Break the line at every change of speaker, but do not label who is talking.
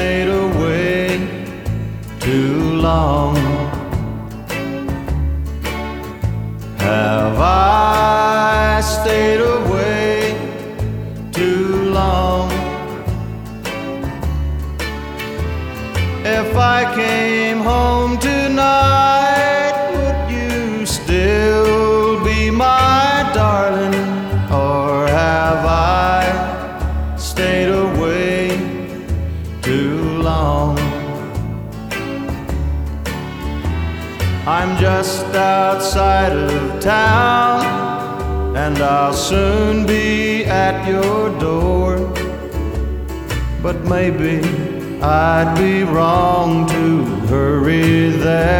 stayed away too long? Have I stayed away too long? If I came home tonight, would you still be my darling? Or have I stayed away too long? I'm just outside of town, and I'll soon be at your door. But maybe I'd be wrong to hurry there.